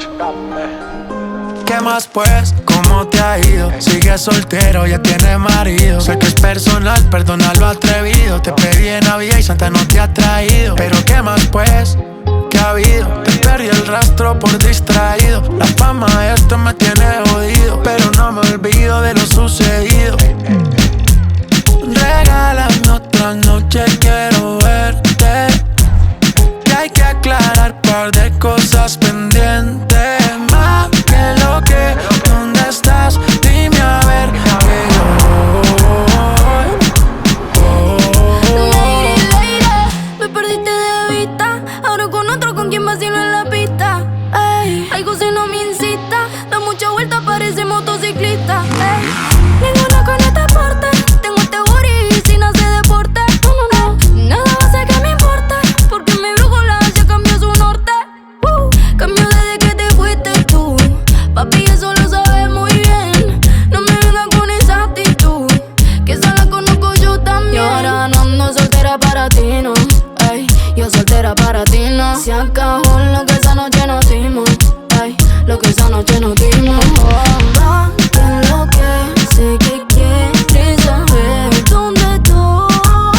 ¿Qué más pues? ¿Cómo te ha ido? Sigues soltero, ya tienes marido. Sé que es personal, perdona lo atrevido. Te pedí en Navidad y Santa no te ha traído. Pero ¿qué más pues? ¿Qué ha habido? Te perdí el rastro por distraído. La fama de esto me tiene jodido, pero no me olvido de lo sucedido. Regálame otra noche, quiero verte. Y hay que aclarar par de cosas pendientes. Más que lo que, ¿dónde estás? Dime a ver que yo Lady, lady, me perdiste de vista. Ahora con otro, ¿con quién vacilo en la pista? Ey, algo si no me incita. Da mucha vuelta, parece motociclista. Ey, ninguna con este porte. Tengo este booty sin hacer deporte. No, no, no, nada va a hacer que me importe. Porque mi brújula ya cambió su norte. Cambió desde que te fuiste tú. Papi, eso lo sabes muy bien. No me vengas con esa actitud, que esa la conozco yo también. Y ahora no ando soltera para ti, no. Ey, yo soltera para ti, no. Se acabó lo que esa noche nos dimos. Ey, lo que esa noche nos dimos. Va, que lo que sé que quieres saber dónde estoy.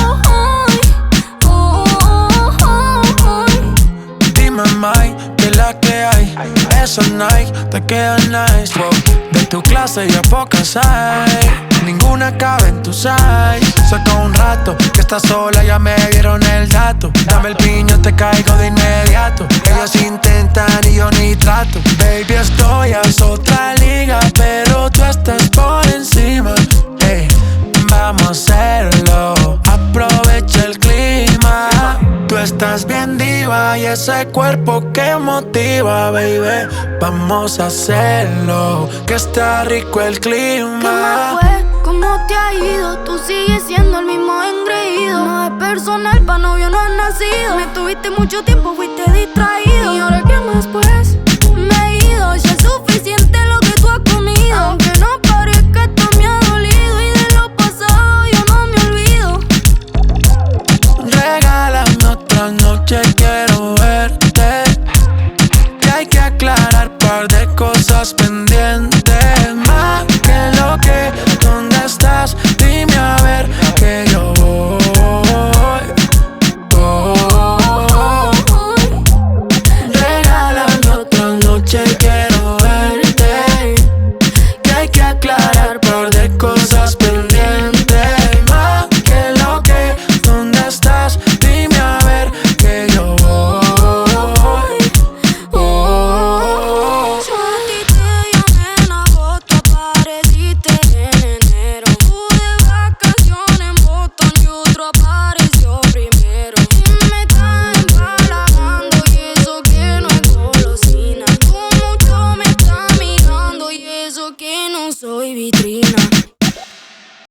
dime, Mike, que la que hay. Esos Nike te quedan nice, wow. De tu clase ya pocas hay. Ninguna cabe en tu size. Saca un rato que estás sola, ya me dieron el dato. Dame el piño, te caigo de inmediato. Ellos intentan y yo ni trato. Baby, estoy a otra liga, pero tú estás por encima. Hey, vamos a hacerlo, aprovecha el clima. Tú estás bien diva y ese cuerpo que motiva, baby. Vamos a hacerlo, que está rico el clima. ¿Qué más fue? ¿Cómo te ha ido? Tú sigues siendo el mismo engreído. No es personal, pa' novio no has nacido. Me tuviste mucho tiempo, fuiste distraído. ¿Y ahora qué más pues? Me he ido, ya es suficiente lo que tú has comido. Aunque no parezca, esto me ha dolido. Y de lo pasado yo no me olvido. Regálame otra noche, quiero verte. Y hay que aclarar par de cosas pendientes.